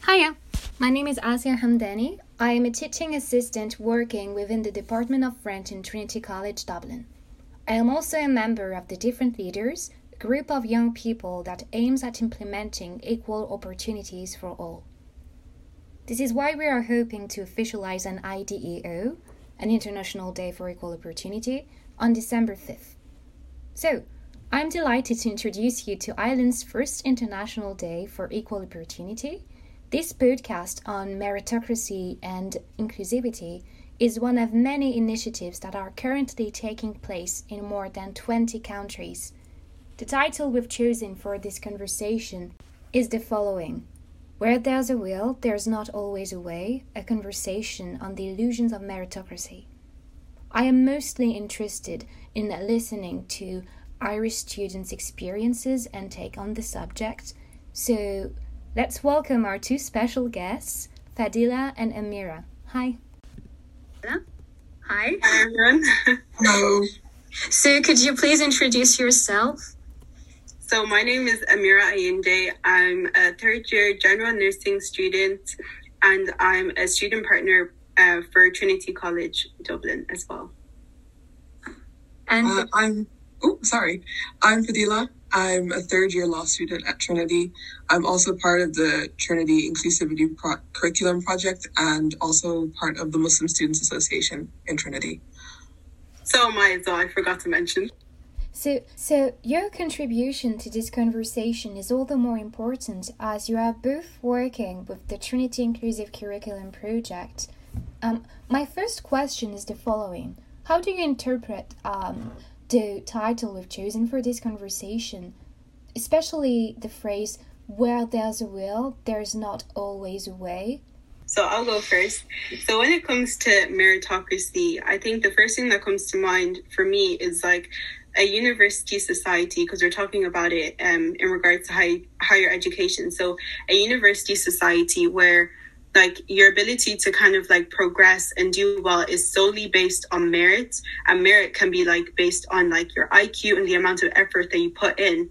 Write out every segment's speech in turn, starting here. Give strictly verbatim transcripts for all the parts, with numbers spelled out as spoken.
Hiya, my name is Asia Hamdani. I am a teaching assistant working within the Department of French in Trinity College, Dublin. I am also a member of the Different Leaders, a group of young people that aims at implementing equal opportunities for all. This is why we are hoping to officialize an I D E O, an International Day for Equal Opportunity, on December fifth. So, I'm delighted to introduce you to Ireland's first International Day for Equal Opportunity. This podcast on meritocracy and inclusivity is one of many initiatives that are currently taking place in more than twenty countries. The title we've chosen for this conversation is the following: Where There's a Will, There's Not Always a Way, a conversation on the illusions of meritocracy. I am mostly interested in listening to Irish students' experiences and take on the subject, so let's welcome our two special guests, Fadila and Amira. Hi. Hi. Hi, everyone. Hello. So could you please introduce yourself? So my name is Amira Ayinde. I'm a third year general nursing student and I'm a student partner uh, for Trinity College, Dublin as well. And uh, I'm, oh, sorry. I'm Fadila. I'm a third year law student at Trinity. I'm also part of the Trinity Inclusivity Pro- Curriculum Project and also part of the Muslim Students Association in Trinity. So am I as well, I forgot to mention. So, so your contribution to this conversation is all the more important as you are both working with the Trinity Inclusive Curriculum Project. Um, my first question is the following. How do you interpret um, the title we've chosen for this conversation, especially the phrase, where there's a will, there's not always a way? So I'll go first. So when it comes to meritocracy, I think the first thing that comes to mind for me is like a university society, because we're talking about it um, in regards to high, higher education. So a university society where like your ability to kind of like progress and do well is solely based on merit, and merit can be like based on like your I Q and the amount of effort that you put in.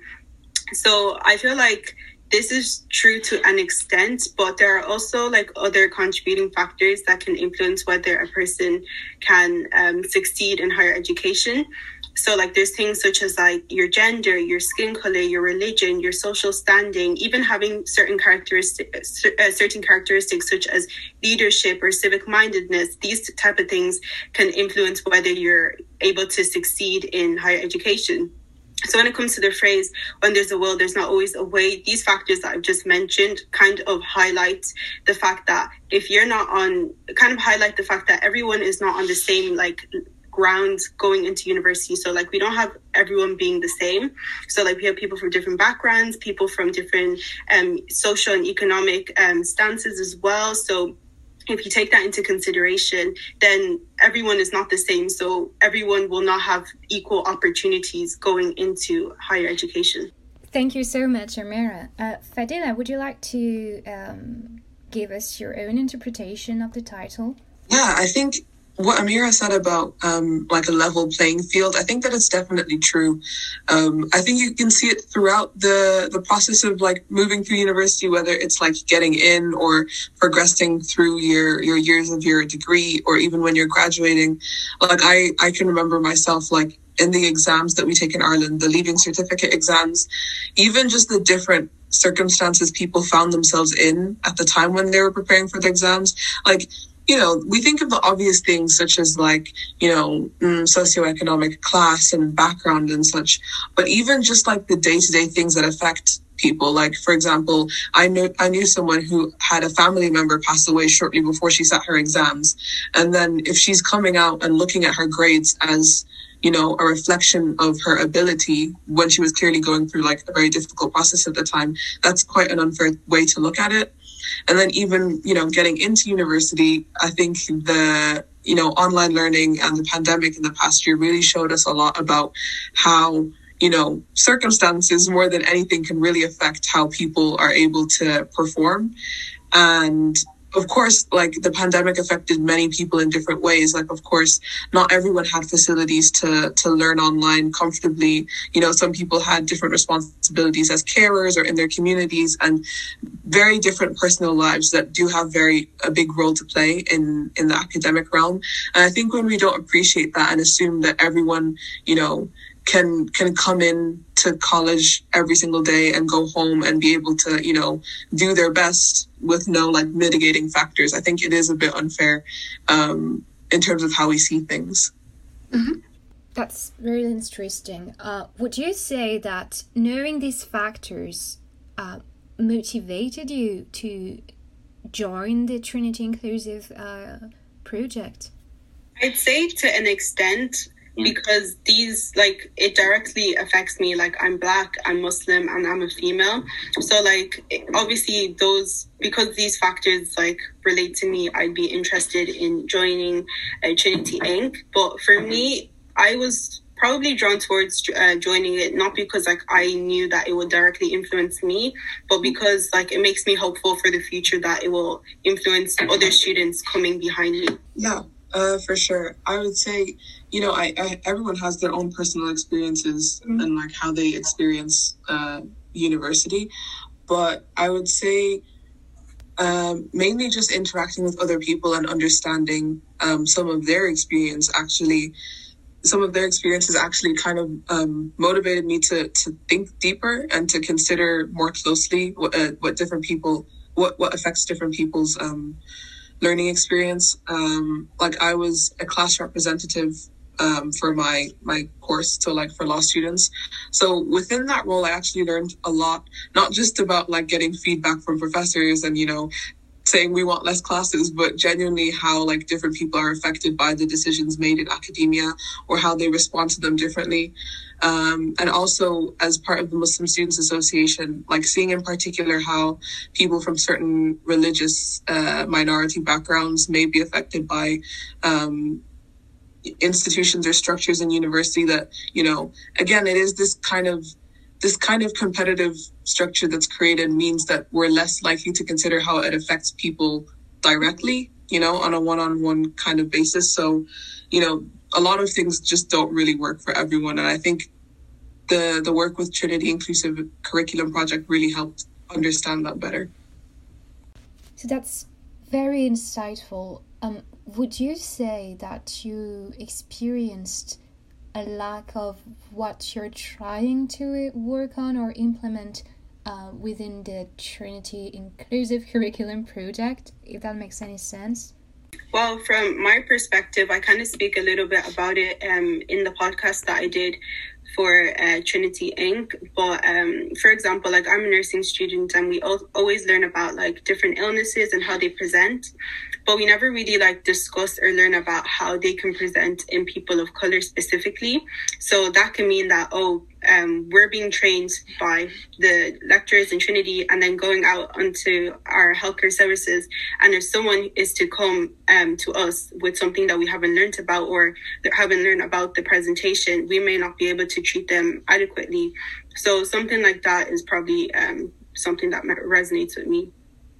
So I feel like this is true to an extent, but there are also like other contributing factors that can influence whether a person can um, succeed in higher education. So like there's things such as like your gender, your skin color, your religion, your social standing, even having certain characteristics, uh, certain characteristics such as leadership or civic mindedness. These type of things can influence whether you're able to succeed in higher education. So when it comes to the phrase, when there's a will, there's not always a way, these factors that I've just mentioned kind of highlight the fact that if you're not on, kind of highlight the fact that everyone is not on the same like ground going into university. So like we don't have everyone being the same. So like we have people from different backgrounds, people from different um, social and economic um, stances as well. So if you take that into consideration, then everyone is not the same. So everyone will not have equal opportunities going into higher education. Thank you so much, Amira. Uh, Fadila, would you like to um, give us your own interpretation of the title? Yeah, I think what Amira said about um, like a level playing field, I think that it's definitely true. Um, I think you can see it throughout the, the process of like moving through university, whether it's like getting in or progressing through your, your years of your degree, or even when you're graduating. Like I, I can remember myself like in the exams that we take in Ireland, the leaving certificate exams, even just the different circumstances people found themselves in at the time when they were preparing for the exams. Like, you know, we think of the obvious things such as like, you know, mm, socioeconomic class and background and such. But even just like the day-to-day things that affect people. Like, for example, I knew, I knew someone who had a family member pass away shortly before she sat her exams. And then if she's coming out and looking at her grades as, you know, a reflection of her ability when she was clearly going through like a very difficult process at the time, that's quite an unfair way to look at it. And then even, you know, getting into university, I think the, you know, online learning and the pandemic in the past year really showed us a lot about how, you know, circumstances more than anything can really affect how people are able to perform. And of course, like the pandemic affected many people in different ways. Like, of course, not everyone had facilities to, to learn online comfortably. You know, some people had different responsibilities as carers or in their communities, and very different personal lives that do have very a big role to play in, in the academic realm. And I think when we don't appreciate that and assume that everyone, you know, can can come in to college every single day and go home and be able to, you know, do their best with no like mitigating factors, I think it is a bit unfair um, in terms of how we see things. Mm-hmm. That's very interesting. Uh, would you say that knowing these factors uh, motivated you to join the Trinity Inclusive uh, project? I'd say to an extent, because these, like, it directly affects me. Like, I'm Black, I'm Muslim, and I'm a female. So, like, obviously those, because these factors, like, relate to me, I'd be interested in joining uh, Trinity Incorporated. But for me, I was probably drawn towards uh, joining it, not because, like, I knew that it would directly influence me, but because, like, it makes me hopeful for the future that it will influence other students coming behind me. Yeah. Uh, for sure. I would say, you know, I, I everyone has their own personal experiences mm-hmm. and like how they experience uh, university. But I would say um, mainly just interacting with other people and understanding um, some of their experience actually, some of their experiences actually kind of um, motivated me to, to think deeper and to consider more closely what, uh, what different people, what, what affects different people's um learning experience. Um, like I was a class representative um, for my my course, so like for law students. So within that role, I actually learned a lot, not just about like getting feedback from professors and, you know, saying we want less classes, but genuinely how like different people are affected by the decisions made in academia or how they respond to them differently. Um, and also as part of the Muslim Students Association, like seeing in particular how people from certain religious uh, minority backgrounds may be affected by um, institutions or structures in university that, you know, again, it is this kind of this kind of competitive structure that's created means that we're less likely to consider how it affects people directly, you know, on a one-on-one kind of basis. So, you know, a lot of things just don't really work for everyone. And I think the the work with Trinity Inclusive Curriculum Project really helped understand that better. So that's very insightful. Um, would you say that you experienced a lack of what you're trying to work on or implement uh, within the Trinity Inclusive Curriculum Project, if that makes any sense? Well, from my perspective, I kind of speak a little bit about it um, in the podcast that I did for uh, Trinity Incorporated. But um, for example, like I'm a nursing student and we al- always learn about like different illnesses and how they present. But we never really like discuss or learn about how they can present in people of color specifically. So that can mean that, oh, um, we're being trained by the lecturers in Trinity and then going out onto our healthcare services. And if someone is to come um, to us with something that we haven't learned about or haven't learned about the presentation, we may not be able to treat them adequately. So something like that is probably um, something that resonates with me.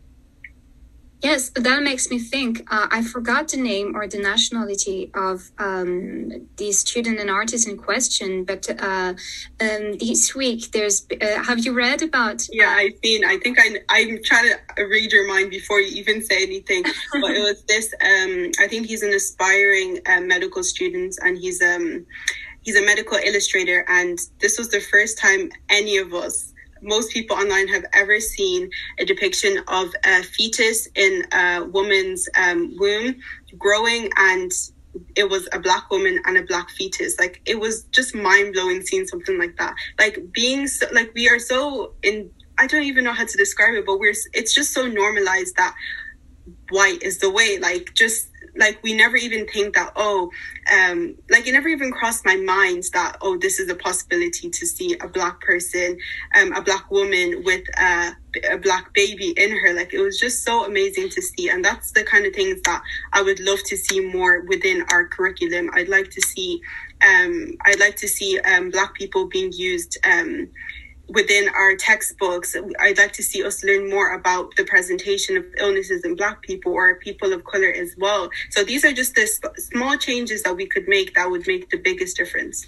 Yes, that makes me think. Uh, I forgot the name or the nationality of um, the student and artist in question, but uh, um, this week there's. Uh, have you read about? Yeah, I've seen. I think I, I'm trying to read your mind before you even say anything. But it was this. Um, I think he's an aspiring uh, medical student, and he's um, he's a medical illustrator, and this was the first time any of us. Most people online have ever seen a depiction of a fetus in a woman's um, womb growing, and it was a Black woman and a Black fetus. Like, it was just mind-blowing seeing something like that. Like, being so, like, we are so in, I don't even know how to describe it, but we're, it's just so normalized that white is the way. Like, just, like, we never even think that, oh, um, like, it never even crossed my mind that, oh, this is a possibility to see a Black person, um, a Black woman with a, a Black baby in her. Like, it was just so amazing to see. And that's the kind of things that I would love to see more within our curriculum. I'd like to see, um, I'd like to see um, Black people being used um, within our textbooks. I'd like to see us learn more about the presentation of illnesses in Black people or people of color as well. So these are just the sp- small changes that we could make that would make the biggest difference.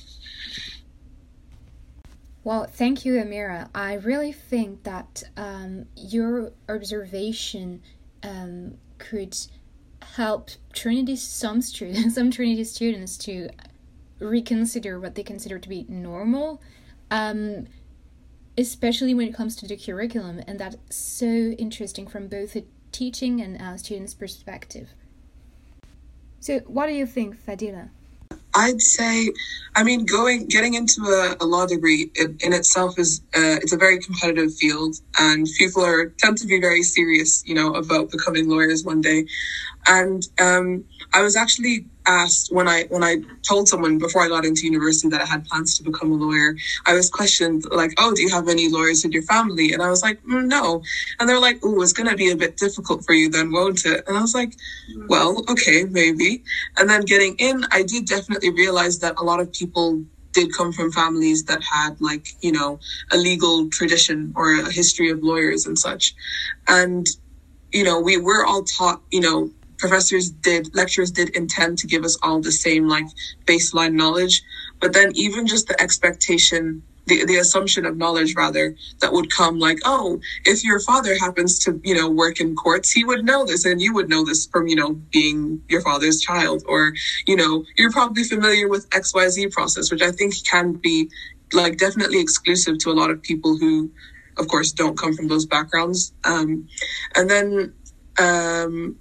Well, thank you, Amira. I really think that um, your observation um, could help Trinity some students, some Trinity students to reconsider what they consider to be normal, um, especially when it comes to the curriculum, and that's so interesting from both a teaching and a student's perspective. So, what do you think, Fadila? I'd say, I mean, going, getting into a, a law degree in, in itself is, uh, it's a very competitive field, and people are tend to be very serious, you know, about becoming lawyers one day. And um, I was actually asked when I when I told someone before I got into university that I had plans to become a lawyer, I was questioned like, oh, do you have any lawyers in your family? And I was like, mm, no. And they're like, oh, it's going to be a bit difficult for you then, won't it? And I was like, well, okay, maybe. And then getting in, I did definitely realize that a lot of people did come from families that had like, you know, a legal tradition or a history of lawyers and such. And, you know, we were all taught, you know, professors did, lecturers did intend to give us all the same like baseline knowledge, but then even just the expectation, the, the assumption of knowledge rather, that would come like, oh, if your father happens to, you know, work in courts, he would know this and you would know this from, you know, being your father's child, or, you know, you're probably familiar with X Y Z process, which I think can be like definitely exclusive to a lot of people who, of course, don't come from those backgrounds. Um, and then, um,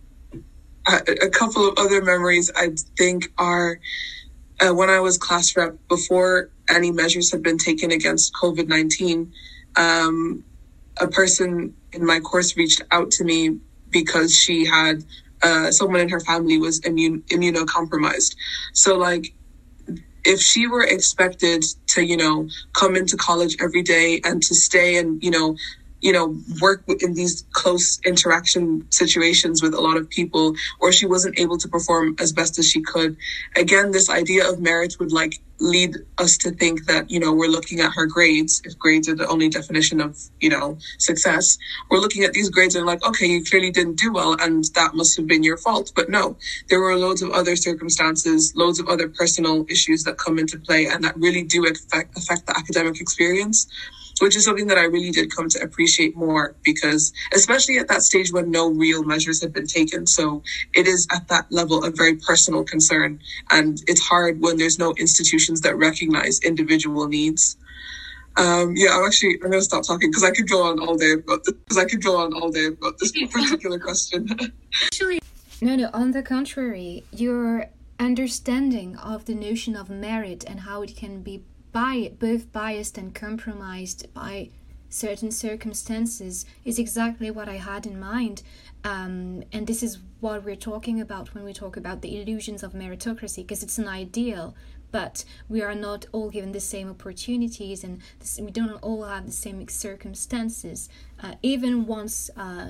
A, a couple of other memories I think are uh, when I was class rep, before any measures had been taken against COVID nineteen, um, a person in my course reached out to me because she had uh, someone in her family was immune immunocompromised. So like, if she were expected to, you know, come into college every day and to stay and, you know, you know, work in these close interaction situations with a lot of people, or she wasn't able to perform as best as she could. Again, this idea of merit would like lead us to think that, you know, we're looking at her grades. If grades are the only definition of, you know, success, we're looking at these grades and like, okay, you clearly didn't do well and that must have been your fault. But no, there were loads of other circumstances, loads of other personal issues that come into play and that really do affect, affect the academic experience, which is something that I really did come to appreciate more, because especially at that stage when no real measures had been taken. So it is at that level a very personal concern. And it's hard when there's no institutions that recognize individual needs. Um, yeah, I'm actually, I'm going to stop talking because I could go on all day about this, because I could go on all day about this particular question. Actually, no, no, on the contrary, your understanding of the notion of merit and how it can be By, both biased and compromised by certain circumstances is exactly what I had in mind. Um, and this is what we're talking about when we talk about the illusions of meritocracy, because it's an ideal, but we are not all given the same opportunities and this, we don't all have the same circumstances. Uh, even once uh,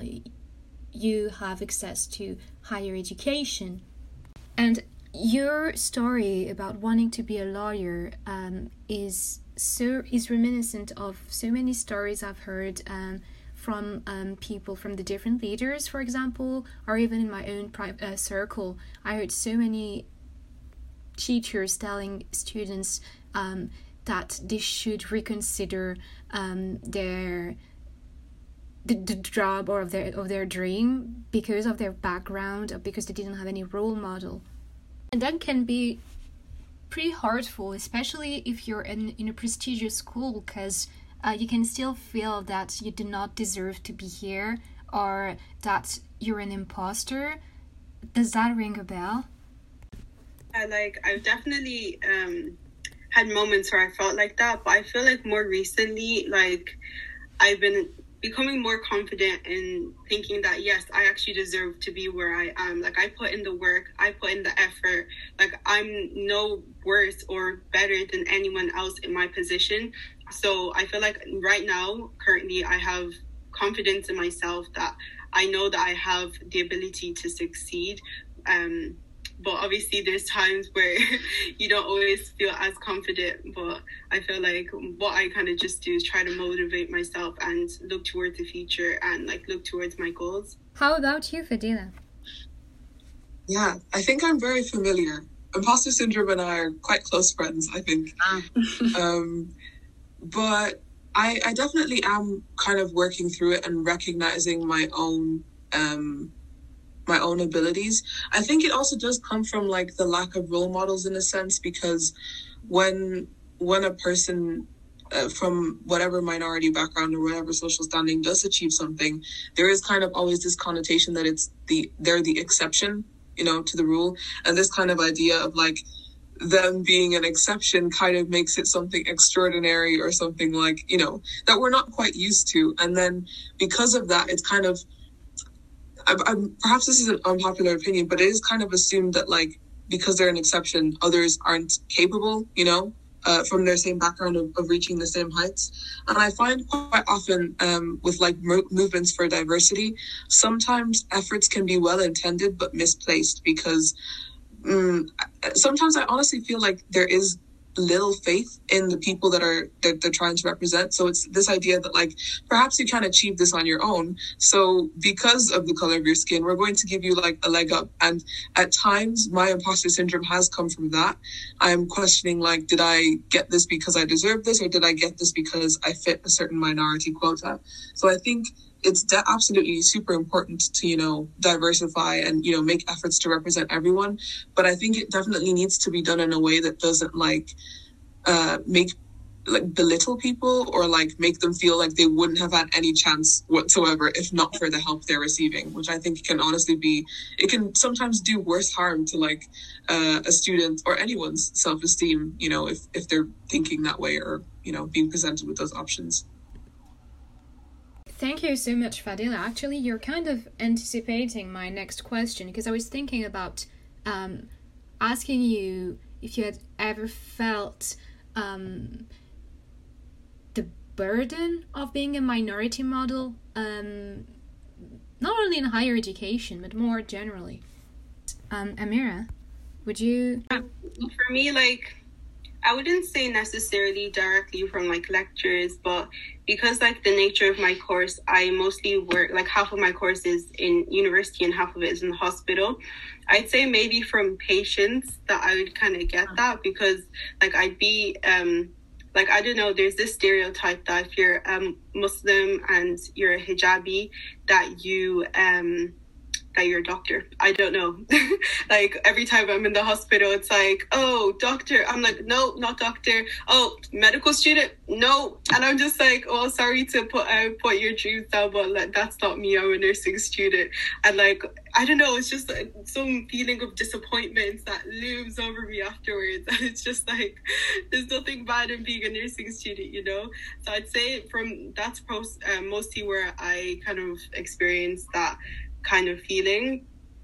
you have access to higher education. And your story about wanting to be a lawyer um, is so is reminiscent of so many stories I've heard um, from um, people from the different leaders, for example, or even in my own pri- uh, circle. I heard so many teachers telling students um, that they should reconsider um, their the, the job or of their of their dream because of their background or because they didn't have any role model. And that can be pretty hurtful, especially if you're in, in a prestigious school, because uh, you can still feel that you do not deserve to be here or that you're an imposter. Does that ring a bell? I like, I've definitely um, had moments where I felt like that, but I feel like more recently, like, I've been becoming more confident in thinking that, yes, I actually deserve to be where I am. Like, I put in the work, I put in the effort. Like, I'm no worse or better than anyone else in my position. So I feel like right now, currently, I have confidence in myself that I know that I have the ability to succeed. Um, but obviously there's times where you don't always feel as confident. But I feel like what I kind of just do is try to motivate myself and look towards the future and like look towards my goals. How about you, Fadila? Yeah, I think I'm very familiar. Imposter syndrome and I are quite close friends, I think. um, but I, I definitely am kind of working through it and recognizing my own um, my own abilities. I think it also does come from like the lack of role models in a sense, because when when a person uh, from whatever minority background or whatever social standing does achieve something, there is kind of always this connotation that it's the they're the exception, you know, to the rule. And this kind of idea of like them being an exception kind of makes it something extraordinary or something like, you know, that we're not quite used to. And then because of that, it's kind of, I, I, perhaps this is an unpopular opinion, but it is kind of assumed that like, because they're an exception, others aren't capable, you know, uh, from their same background of, of reaching the same heights. And I find quite often um, with like mo- movements for diversity, sometimes efforts can be well intended but misplaced, because um, sometimes I honestly feel like there is little faith in the people that are that they're trying to represent. So it's this idea that like perhaps you can't achieve this on your own, so because of the color of your skin we're going to give you like a leg up. And at times my imposter syndrome has come from that. I'm questioning like, did I get this because I deserve this, or did I get this because I fit a certain minority quota? So I think it's de- absolutely super important to, you know, diversify and, you know, make efforts to represent everyone. But I think it definitely needs to be done in a way that doesn't like uh, make like belittle people or like make them feel like they wouldn't have had any chance whatsoever if not for the help they're receiving, which I think can honestly be, it can sometimes do worse harm to like uh, a student or anyone's self-esteem, you know, if, if they're thinking that way or, you know, being presented with those options. Thank you so much, Fadila. Actually, you're kind of anticipating my next question, because I was thinking about um, asking you if you had ever felt um, the burden of being a minority model, um, not only in higher education, but more generally. Um, Amira, would you... For me, like, I wouldn't say necessarily directly from like lectures, but because like the nature of my course, I mostly work, like half of my course is in university and half of it is in the hospital. I'd say maybe from patients that I would kind of get that, because like I'd be, um, like, I don't know, there's this stereotype that if you're um, Muslim and you're a hijabi, that you, um, that you're a doctor. I don't know. Like every time I'm in the hospital, it's like, oh, doctor. I'm like, no, not doctor. Oh, medical student. No. And I'm just like, oh, sorry to put uh, put your dreams down, but like, that's not me. I'm a nursing student. And like, I don't know, it's just like some feeling of disappointment that looms over me afterwards. And it's just like, there's nothing bad in being a nursing student, you know? So I'd say from that's post, uh, mostly where I kind of experienced that kind of feeling.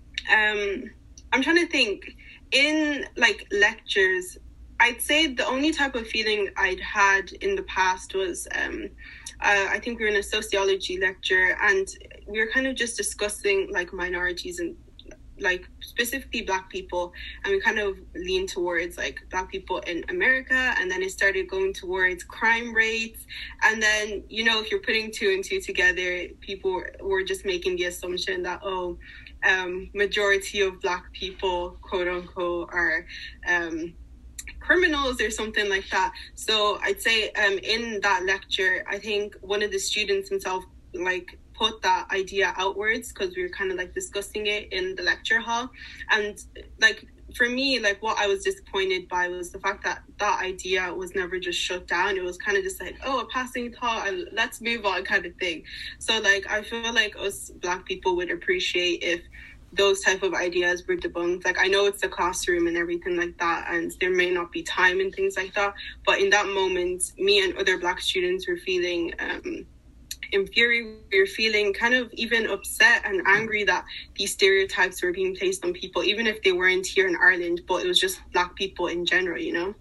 Um, I'm trying to think. In like lectures, I'd say the only type of feeling I'd had in the past was, um, uh, I think we were in a sociology lecture and we were kind of just discussing like minorities and like specifically Black people, and we kind of leaned towards like Black people in America, and then it started going towards crime rates, and then, you know, if you're putting two and two together, people were just making the assumption that, oh, um, majority of Black people, quote unquote, are um, criminals or something like that. So I'd say um, in that lecture, I think one of the students himself like put that idea outwards, because we were kind of like discussing it in the lecture hall. And like for me, like what I was disappointed by was the fact that that idea was never just shut down. It was kind of just like, oh, a passing thought and let's move on kind of thing. So like I feel like us Black people would appreciate if those type of ideas were debunked. Like I know it's the classroom and everything like that, and there may not be time and things like that, but in that moment, me and other Black students were feeling um infuriated, we were feeling kind of even upset and angry that these stereotypes were being placed on people, even if they weren't here in Ireland, but it was just Black people in general, you know?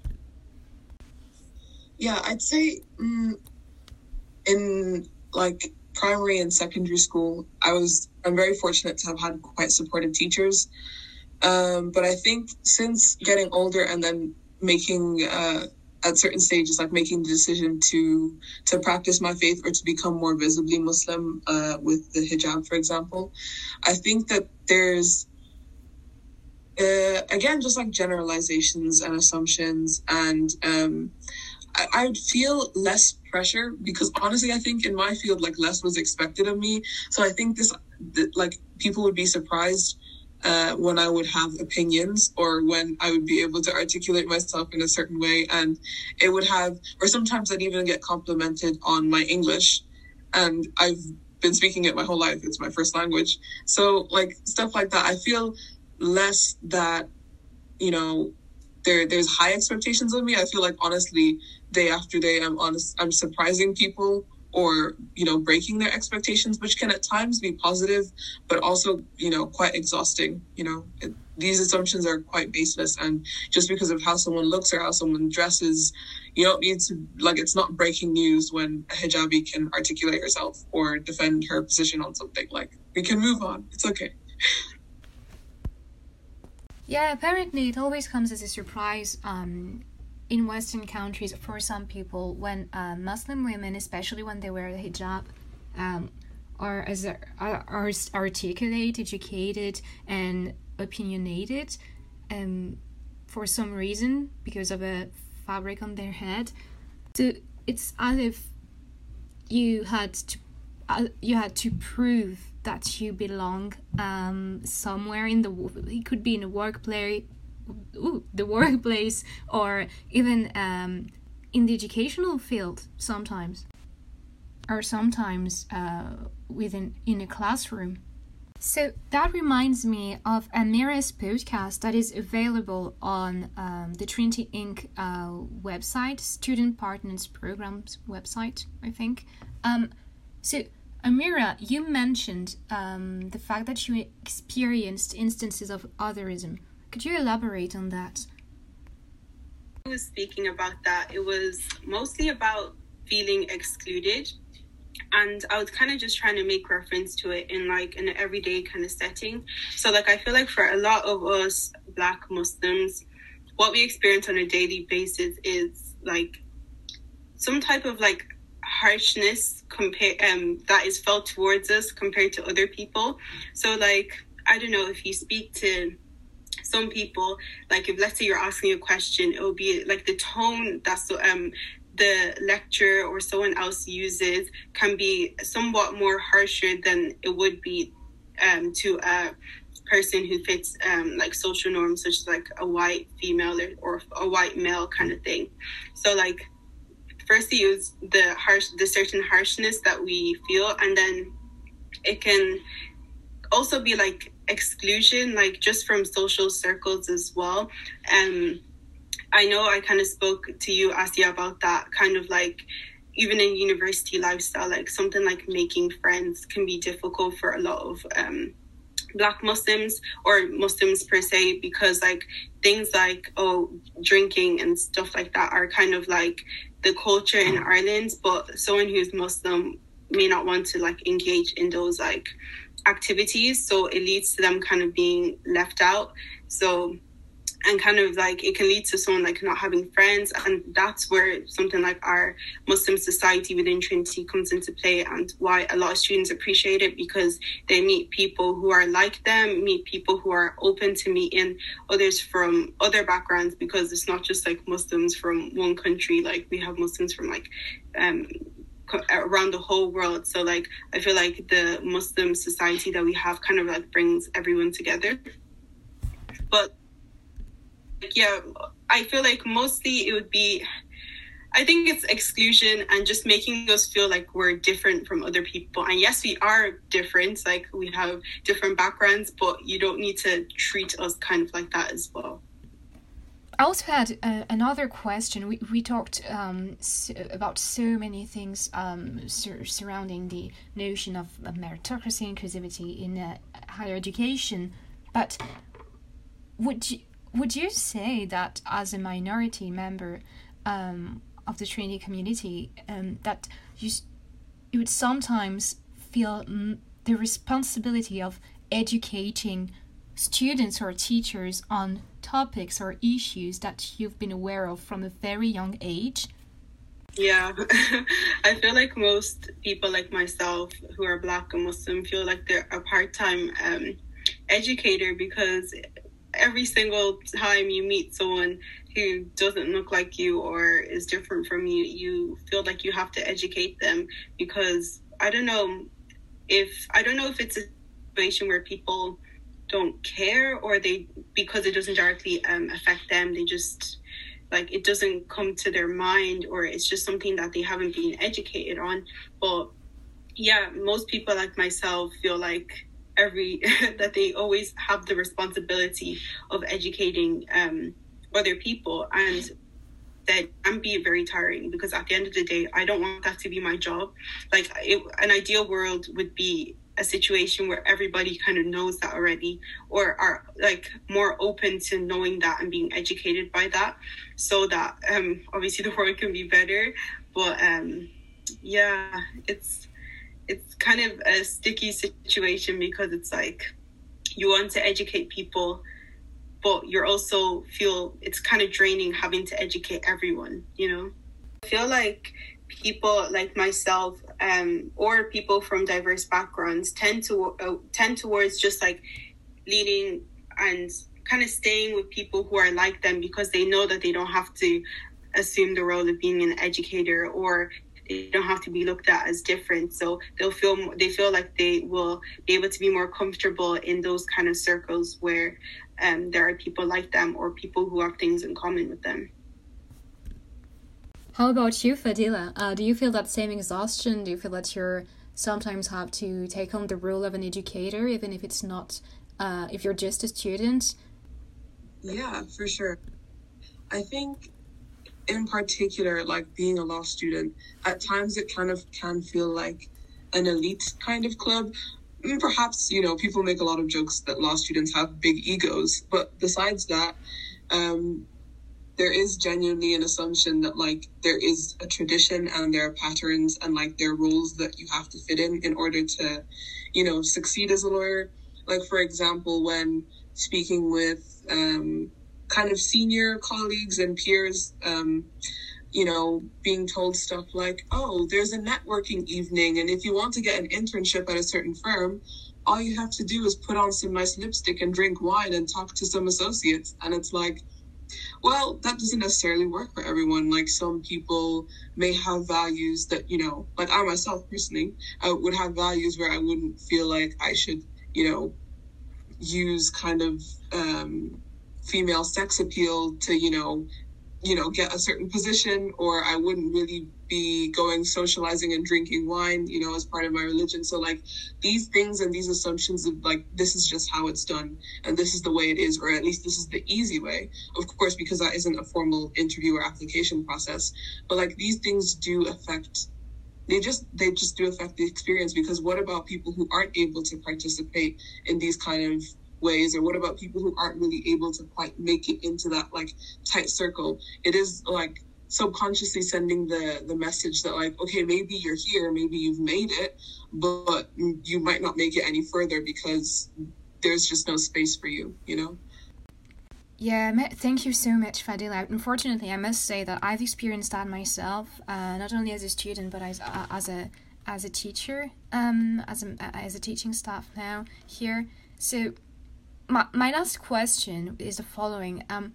Yeah, I'd say mm, in like primary and secondary school, I was, I'm very fortunate to have had quite supportive teachers. Um, but I think since getting older and then making uh, at certain stages, like making the decision to to practice my faith or to become more visibly Muslim uh, with the hijab, for example, I think that there's uh, again just like generalizations and assumptions, and um, I, I would feel less pressure because honestly, I think in my field, like less was expected of me. So I think this, th- like people would be surprised uh, when I would have opinions or when I would be able to articulate myself in a certain way. And it would have, or sometimes I'd even get complimented on my English. And I've been speaking it my whole life. It's my first language. So like stuff like that, I feel less that, you know, there there's high expectations of me. I feel like honestly, day after day, I'm honest, I'm surprising people or, you know, breaking their expectations, which can at times be positive, but also, you know, quite exhausting. You know, it, these assumptions are quite baseless. And just because of how someone looks or how someone dresses, you don't need to, like, it's not breaking news when a hijabi can articulate herself or defend her position on something. Like, we can move on. It's okay. Yeah, apparently it always comes as a surprise um, in Western countries for some people when uh, Muslim women, especially when they wear the hijab, um, are as are, are articulate, educated, and opinionated, um, for some reason because of a fabric on their head. So it's as if you had to uh, you had to prove that you belong um, somewhere in the. It could be in a workplace. Ooh, the workplace, or even um, in the educational field sometimes, or sometimes uh, within in a classroom. So that reminds me of Amira's podcast that is available on um, the Trinity Incorporated uh, website, Student Partners Programs website, I think. Um, so Amira, you mentioned um, the fact that you experienced instances of otherism. Could you elaborate on that? I was speaking about that. It was mostly about feeling excluded. And I was kind of just trying to make reference to it in like an everyday kind of setting. So like, I feel like for a lot of us Black Muslims, what we experience on a daily basis is like some type of like harshness compare um that is felt towards us compared to other people. So like, I don't know, if you speak to some people, like if let's say you're asking a question, it will be like the tone that's so, um the lecturer or someone else uses can be somewhat more harsher than it would be um to a person who fits um like social norms, such as like a white female or, or a white male kind of thing. So like firstly it was the harsh the certain harshness that we feel, and then it can also be like exclusion, like just from social circles as well. Um, I know I kind of spoke to you, Asia, about that kind of like, even in university lifestyle, like something like making friends can be difficult for a lot of um, Black Muslims or Muslims per se, because like things like, oh, drinking and stuff like that are kind of like the culture in Ireland, but someone who's Muslim may not want to like engage in those like activities, so it leads to them kind of being left out. So, and kind of like it can lead to someone like not having friends, and that's where something like our Muslim society within Trinity comes into play, and why a lot of students appreciate it, because they meet people who are like them, meet people who are open to meeting others from other backgrounds, because it's not just like Muslims from one country, like we have Muslims from like um around the whole world. So like I feel like the Muslim society that we have kind of like brings everyone together. But yeah, I feel like mostly it would be, I think it's exclusion and just making us feel like we're different from other people. And yes, we are different, like we have different backgrounds, but you don't need to treat us kind of like that as well. I also had uh, another question. We we talked um, so, about so many things um, sur- surrounding the notion of, of meritocracy, inclusivity in uh, higher education. But would you would you say that as a minority member um, of the Trinity community, um, that you you would sometimes feel mm, the responsibility of educating students or teachers on topics or issues that you've been aware of from a very young age? Yeah, I feel like most people like myself who are Black and Muslim feel like they're a part-time um, educator, because every single time you meet someone who doesn't look like you or is different from you, you feel like you have to educate them, because I don't know if I don't know if it's a situation where people don't care, or they, because it doesn't directly um, affect them, they just, like, it doesn't come to their mind, or it's just something that they haven't been educated on. But yeah, most people like myself feel like every that they always have the responsibility of educating um, other people, and that can be very tiring, because at the end of the day, I don't want that to be my job. Like, it, an ideal world would be a situation where everybody kind of knows that already, or are like more open to knowing that and being educated by that, so that um obviously the world can be better. But um yeah, it's it's kind of a sticky situation, because it's like you want to educate people, but you're also feel it's kind of draining having to educate everyone, you know. I feel like people like myself um, or people from diverse backgrounds tend to uh, tend towards just like leading and kind of staying with people who are like them, because they know that they don't have to assume the role of being an educator, or they don't have to be looked at as different. So they'll feel they feel like they will be able to be more comfortable in those kind of circles where um, there are people like them, or people who have things in common with them. How about you, Fadila? Uh, do you feel that same exhaustion? Do you feel that you sometimes have to take on the role of an educator, even if it's not, uh, if you're just a student? Yeah, for sure. I think in particular, like being a law student, at times it kind of can feel like an elite kind of club. Perhaps, you know, people make a lot of jokes that law students have big egos, but besides that, um, there is genuinely an assumption that, like, there is a tradition and there are patterns and, like, there are roles that you have to fit in in order to, you know, succeed as a lawyer. Like, for example, when speaking with um, kind of senior colleagues and peers, um, you know, being told stuff like, oh, there's a networking evening, and if you want to get an internship at a certain firm, all you have to do is put on some nice lipstick and drink wine and talk to some associates. And it's like, well, that doesn't necessarily work for everyone. Like, some people may have values that, you know, like I myself personally, I would have values where I wouldn't feel like I should, you know, use kind of um, female sex appeal to, you know, you know, get a certain position, or I wouldn't really be going socializing and drinking wine, you know, as part of my religion. So, like, these things and these assumptions of, like, this is just how it's done, and this is the way it is, or at least this is the easy way, of course, because that isn't a formal interview or application process. But, like, these things do affect, they just, they just do affect the experience, because what about people who aren't able to participate in these kind of ways, or what about people who aren't really able to quite make it into that, like, tight circle? It is, like, subconsciously sending the the message that, like, okay, maybe you're here, maybe you've made it, but you might not make it any further because there's just no space for you, you know? Yeah, thank you so much, Fadila. Unfortunately, I must say that I've experienced that myself, uh, not only as a student, but as, uh, as a as a teacher, um, as a as a teaching staff now here. So My my last question is the following: um,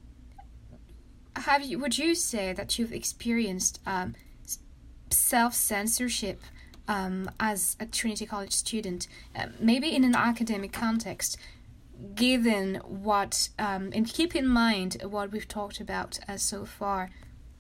Have you would you say that you've experienced um, self censorship um, as a Trinity College student, uh, maybe in an academic context, given what um, and keep in mind what we've talked about uh, so far?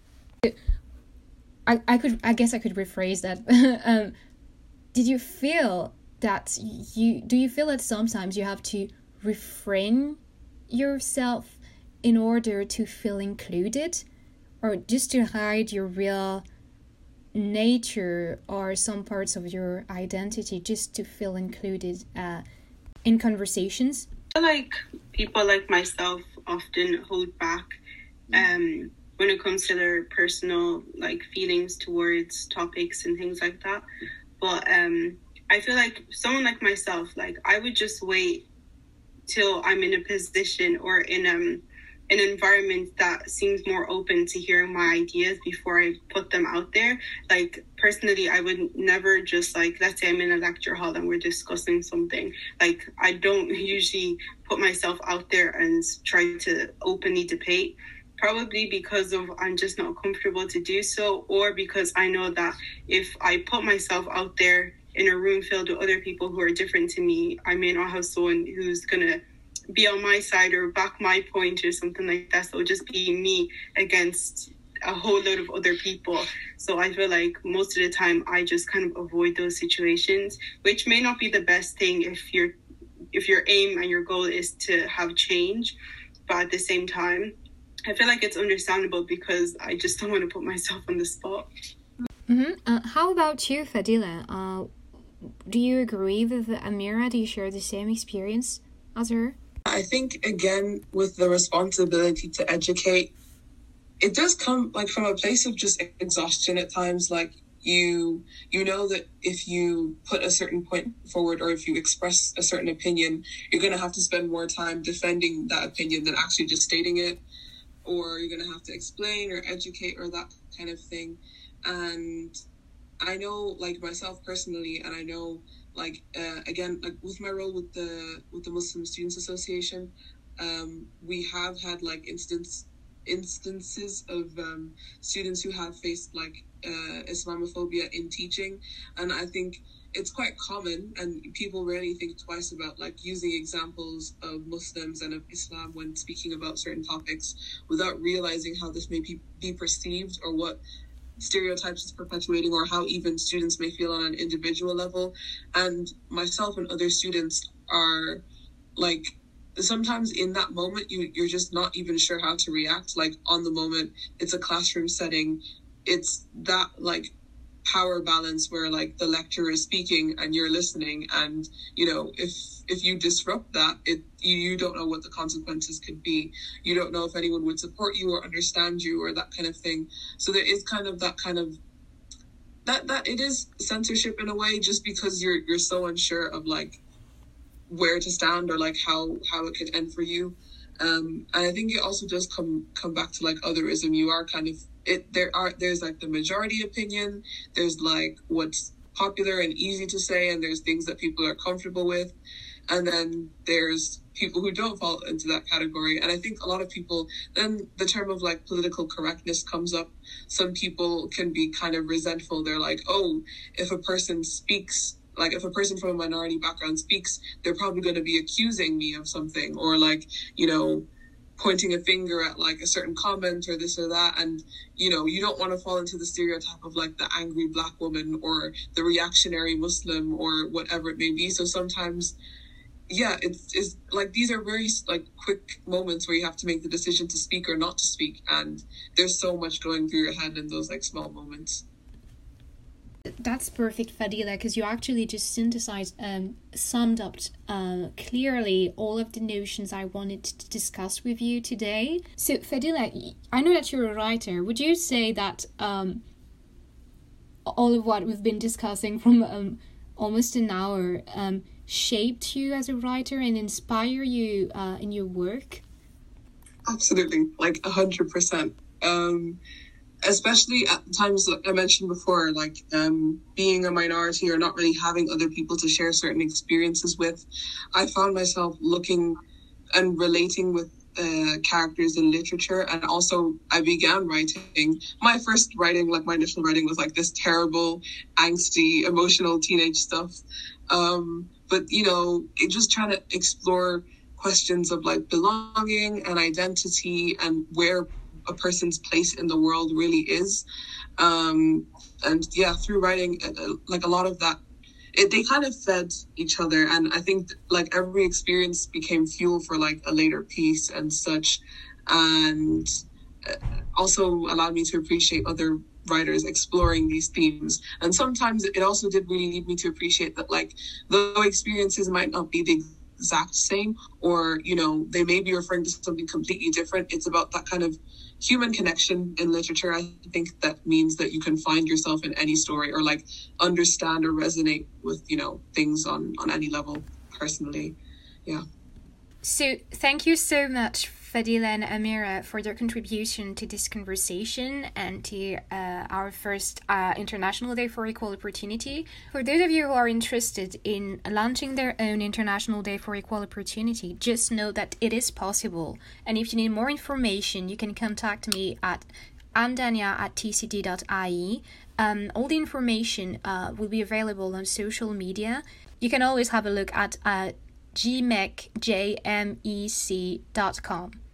I I could I guess I could rephrase that. um, did you feel that you do you feel that sometimes you have to refrain yourself in order to feel included, or just to hide your real nature or some parts of your identity just to feel included uh, in conversations? I feel like people like myself often hold back um, when it comes to their personal, like, feelings towards topics and things like that. But um, I feel like someone like myself, like, I would just wait till I'm in a position or in um, an environment that seems more open to hearing my ideas before I put them out there. Like, personally, I would never just, like, let's say I'm in a lecture hall and we're discussing something. Like, I don't usually put myself out there and try to openly debate, probably because of I'm just not comfortable to do so, or because I know that if I put myself out there in a room filled with other people who are different to me, I may not have someone who's going to be on my side or back my point or something like that. So it'll just be me against a whole load of other people. So I feel like most of the time I just kind of avoid those situations, which may not be the best thing if your if your aim and your goal is to have change. But at the same time, I feel like it's understandable because I just don't want to put myself on the spot. Mm-hmm. Uh, how about you, Fadila? Uh, do you agree with Amira? Do you share the same experience as her? I think, again, with the responsibility to educate, it does come like from a place of just exhaustion at times. Like, you you know that if you put a certain point forward or if you express a certain opinion, you're going to have to spend more time defending that opinion than actually just stating it, or you're going to have to explain or educate or that kind of thing. And I know, like, myself personally, and I know, like, uh, again, like with my role with the with the Muslim Students Association, um, we have had like instance instances of um, students who have faced like uh, Islamophobia in teaching, and I think it's quite common, and people rarely think twice about like using examples of Muslims and of Islam when speaking about certain topics, without realizing how this may be, be perceived or what stereotypes it's perpetuating, or how even students may feel on an individual level. And myself and other students are like, sometimes in that moment you, you're just not even sure how to react. Like, on the moment, it's a classroom setting, it's that like power balance where like the lecturer is speaking and you're listening, and you know, if if you disrupt that, it you, you don't know what the consequences could be. You don't know if anyone would support you or understand you or that kind of thing. So there is kind of that kind of that that it is censorship in a way, just because you're you're so unsure of like where to stand or like how how it could end for you. Um and I think it also does come come back to like otherism. You are kind of it there are there's like the majority opinion, there's like what's popular and easy to say, and there's things that people are comfortable with, and then there's people who don't fall into that category. And I think a lot of people, then the term of like political correctness comes up. Some people can be kind of resentful. They're like, oh, if a person speaks, like if a person from a minority background speaks, they're probably going to be accusing me of something, or like, you know, pointing a finger at like a certain comment or this or that. And, you know, you don't want to fall into the stereotype of like the angry black woman or the reactionary Muslim or whatever it may be. So sometimes, yeah, it's, it's like, these are very like quick moments where you have to make the decision to speak or not to speak. And there's so much going through your head in those like small moments. That's perfect, Fadila, because you actually just synthesized, um, summed up uh, clearly all of the notions I wanted to discuss with you today. So, Fadila, I know that you're a writer. Would you say that um, all of what we've been discussing from um, almost an hour um, shaped you as a writer and inspire you uh, in your work? Absolutely, like a hundred percent. Um, especially at times like I mentioned before, like um, being a minority or not really having other people to share certain experiences with, I found myself looking and relating with uh, characters in literature. And also I began writing. My first writing, like my initial writing, was like this terrible, angsty, emotional teenage stuff. Um, but, you know, it just trying to explore questions of like belonging and identity and where a person's place in the world really is. Um, and yeah, through writing, uh, like a lot of that, it, they kind of fed each other. And I think like every experience became fuel for like a later piece and such. And also allowed me to appreciate other writers exploring these themes. And sometimes it also did really lead me to appreciate that like though experiences might not be the exact same, or, you know, they may be referring to something completely different, it's about that kind of human connection in literature. I think that means that you can find yourself in any story or like understand or resonate with, you know, things on, on any level personally. Yeah. So thank you so much, Fadila and Amira, for their contribution to this conversation and to uh, our first uh, International Day for Equal Opportunity. For those of you who are interested in launching their own International Day for Equal Opportunity, just know that it is possible. And if you need more information, you can contact me at amdania at t c d dot i e. Um, all the information uh, will be available on social media. You can always have a look at uh, g m e c dot com.